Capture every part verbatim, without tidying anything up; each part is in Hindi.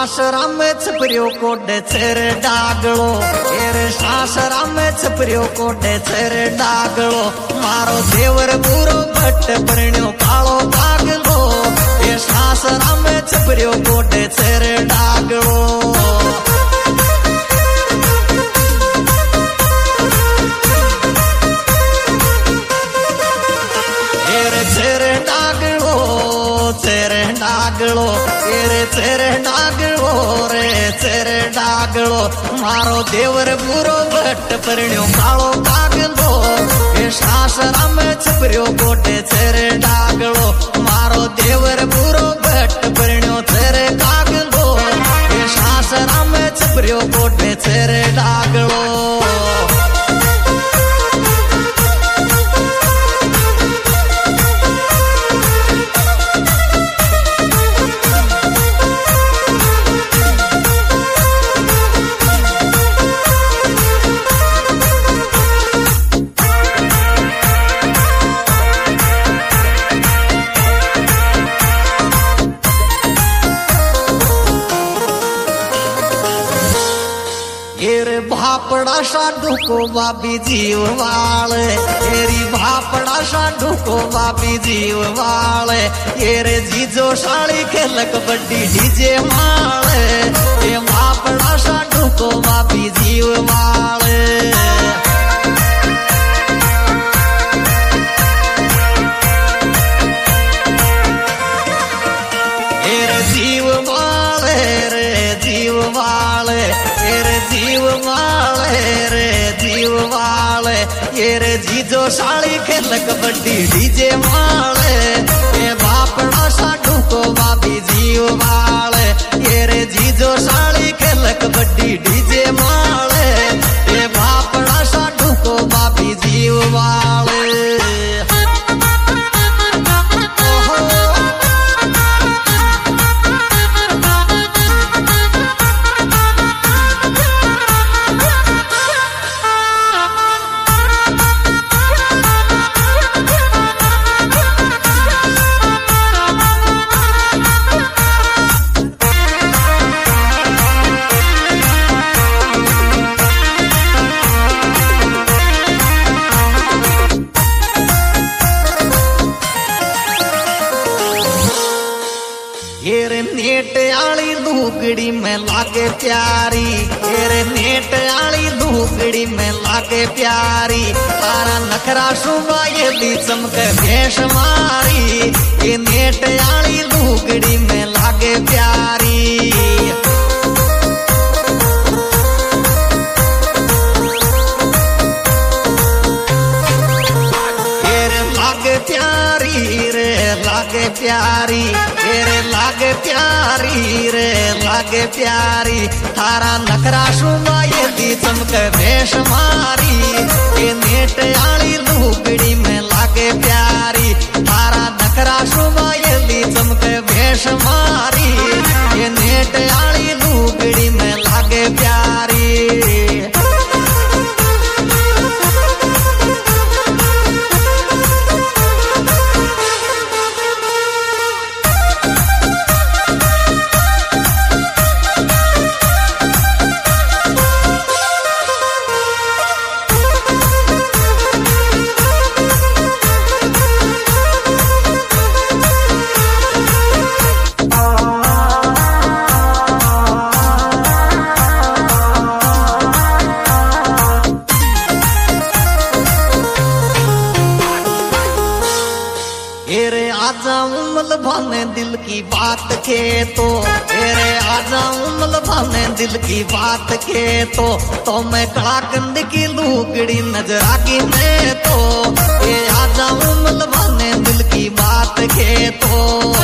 सासरा में छपरियो कोडे छेर डागलो तेरे सासरा में छपरियो कोडे छेर डागलो मारो देवर बुरो भट्ट परण्यो कालो कागलो ये सासरा में छपरियो कोडे छेर डागलो डागलो तेरे तेरे डागलो रे तेरे डागलो मारो देवर बुरो भट्ट परण्यो कालो कागलो ये सासरा में छपरियो कोटे तेरे डागलो मारो देवर बुरो भट्ट परण्यो तेरे कागलो ये सासरा में छपरियो कोटे तेरे डागलो भापड़ा साधु को बाबी जीव वाले तेरी भापड़ा साधु को बाबी जीव वाले ये रे जीजो साड़ी खेल कबड्डी डीजे माले ये भापड़ा साधु को बाबी जीव वाले ये रे जीव वाले रे जीव वाले ये रे जीव वाले रे जीव वाले ये रे जीजो साड़ी खेल कबड्डी डीजे वाले ये बापड़ा साधु को बाबी जीव वाले ये रे जीजो साड़ी खेल कबड्डी डीजे वाले ये बापड़ा साधु को बाबी जीव वाले नेट आली लुगड़ी में लागे प्यारी तेरे नेट आली लुगड़ी में लागे प्यारी तारा नखरा सुबह ये भी चमके भेष मारी ये नेट आली लुगड़ी में लागे प्यारी प्यारी रे लागे प्यारी तेरे लागे प्यारी रे लागे प्यारी थारा नखरा सुबह ये दी चमके भेष मारी ये नेट आली लुगड़ी में लागे प्यारी थारा नखरा सुबह ये दी चमके भेष मारी ये नेट आली लुगड़ी में लागे प्यारी भाने दिल की बात के तो तेरे आ जाऊं मल भाने दिल की बात के तो तो मैं कलाकंद की लुगड़ी नजर आगी मैं तो ये आ जाऊं मल भाने दिल की बात के तो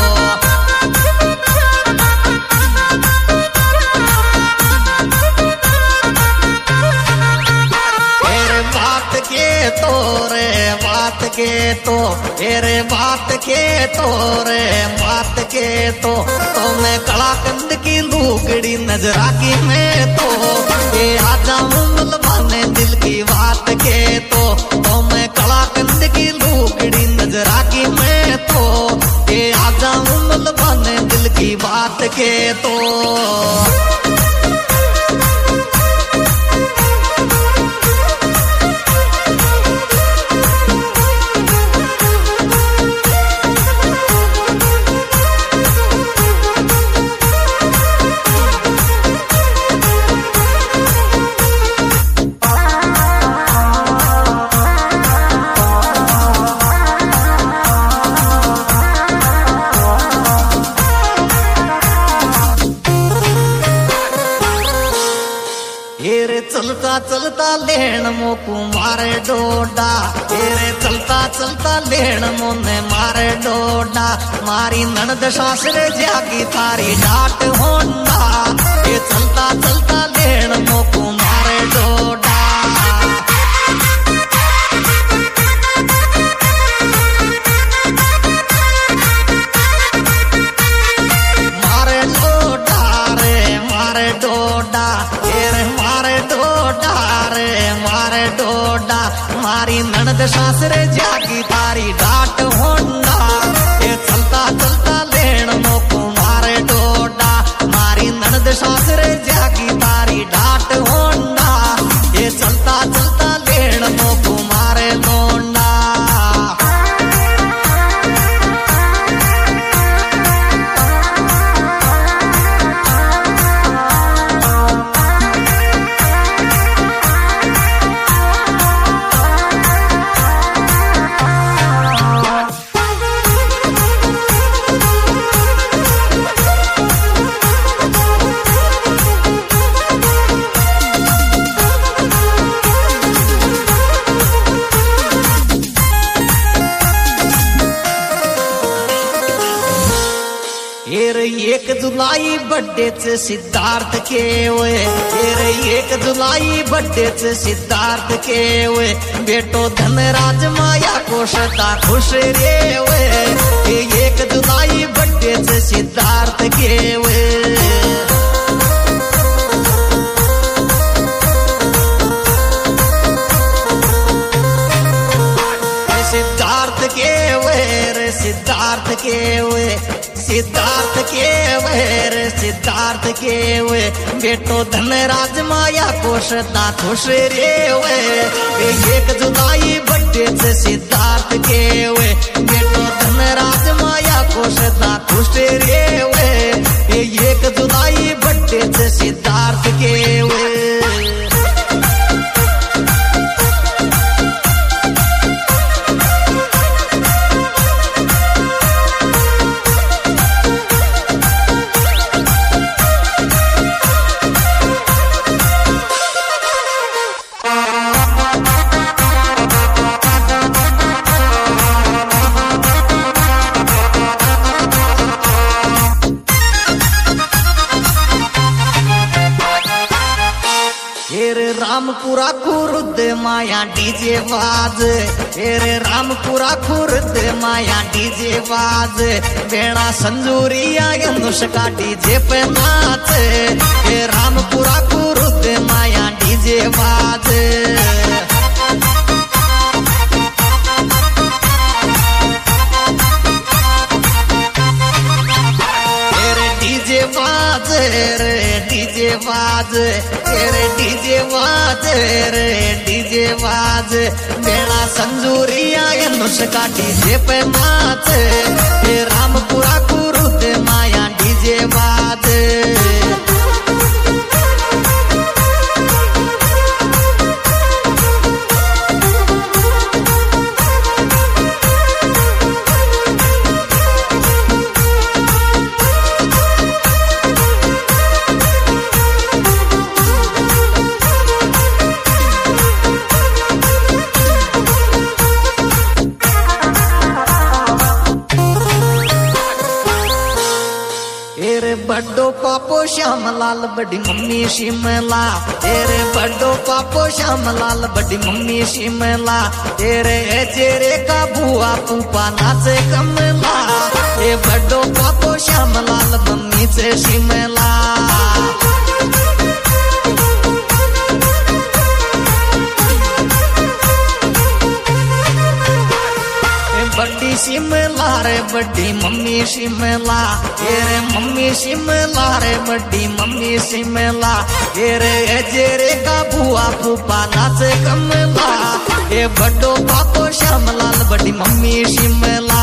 तो रे बात के तो तेरे बात के तो रे बात के तो तो मैं कलाकंद की लुगड़ी नजर आगी मैं तो ये आ जाऊं मल भाने दिल की बात के तो तो मैं कलाकंद की लुगड़ी नजर आगी मैं तो ये आ जाऊं मल भाने दिल की बात के तो चलता लेण मोकू मारे डोडा, तेरे चलता चलता लेण मोने मारे डोडा। मारी ननद सासरे जागी थारी डाट होंडा, ये चलता चलता लेण मोकू मारे डोडा। मारे डोडा रे मारे डोडा, तेरे मारे डोडा रे मारे डोडा। मारी ननद सासरे जागी तारी डाट होंडा, ये चलता चलता लेण मोकू मारे डोडा। मारी ननद सासरे जागी तारी डाट होंडा, ये चलता चलता लेण मोकू मारे लोंडा। एक जुलाई बड्डेच सिद्धार्थ के वे, एक जुलाई बड्डेच सिद्धार्थ के वे। बेटो धनराज माया को सदा खुश रे वे, एक जुलाई बड्डेच सिद्धार्थ के वे। सिद्धार्थ के वे रे सिद्धार्थ के वे, सिद्धार्थ के वे रे सिद्धार्थ के वे। बेटो धनराज माया को सदा खुश रे वे, एक जुलाई बड्डे से सिद्धार्थ के वे। बेटो धनराज माया को सदा खुश रे वे, एक जुलाई बड्डे से सिद्धार्थ के वे। रामपुरा खुर्द माया डीजे बाज, तेरे रामपुरा खुर्द माया डीजे बाज। बेड़ा संजूरिया नुस्खा डीजे पे नाच, ये रामपुरा खुर्द माया डीजे बाज। डीजे बाज रे डीजे बाज, तेरे डीजे बाज रे डीजे बाज। बेड़ा संजूरिया नुस्खा डीजे पे नाच, ये रामपुरा खुर्द माया डीजे बाज। बड्डो पापो श्यामलाल बड़ी मम्मी शिमला, तेरे बड्डो पापो श्यामलाल बड़ी मम्मी शिमला। तेरे चेहरे का बुआ पूपा नाचे कमला, ये बड्डो पापो श्यामलाल मम्मी से शिमला। बड़ी शिमला रे बड़ी मम्मी शिमला, तेरे मम्मी शिमला रे बड़ी मम्मी शिमला। तेरे जेरे का बुआ फूफा नाचे कमला, ये बड्डो पापो श्यामलाल बड़ी मम्मी शिमला।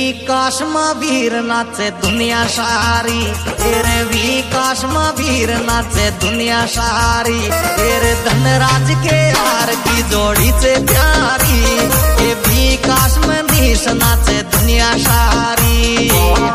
विकास में वीर नाचे दुनिया सारी, तेरे विकास में वीर नाचे दुनिया सारी, तेरे धनराज के यार की जोड़ी से प्यारी, ये विकास में नीस नाचे दुनिया सारी।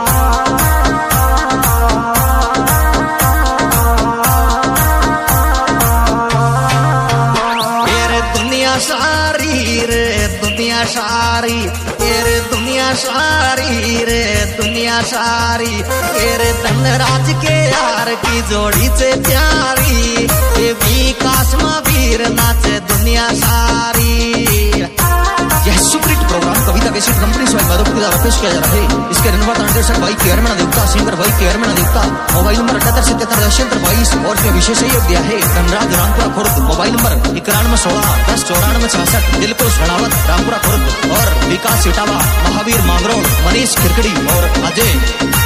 तेरे दुनिया सारी रे दुनिया सारी, तेरे दुनिया सारी रे दुनिया सारी, तेरे धनराज के यार की जोड़ी से प्यारी, ये विकास में वीर नाचे दुनिया सारी। यह superhit program Kavita basic company से माधोपुर द्वारा पेश किया जा रहा है। इसके निर्माता निर्देशक भाई केरमना देवता, सिंगर भाई केरमना देवता। मोबाइल नंबर अठहत्तर सत्तर दशहत्तर बाईस और इसमें विशेष सहयोग दिया है धनराज रामपुरा खुर्द। मोबाइल नंबर इक्यानवे सोलह दस चौरानवे छियासठ। दिलकुश रणावत रामपुरा खुर्द और विकास इटावा, महावीर मांगरोड, मनीष खिरकड़ी और अजय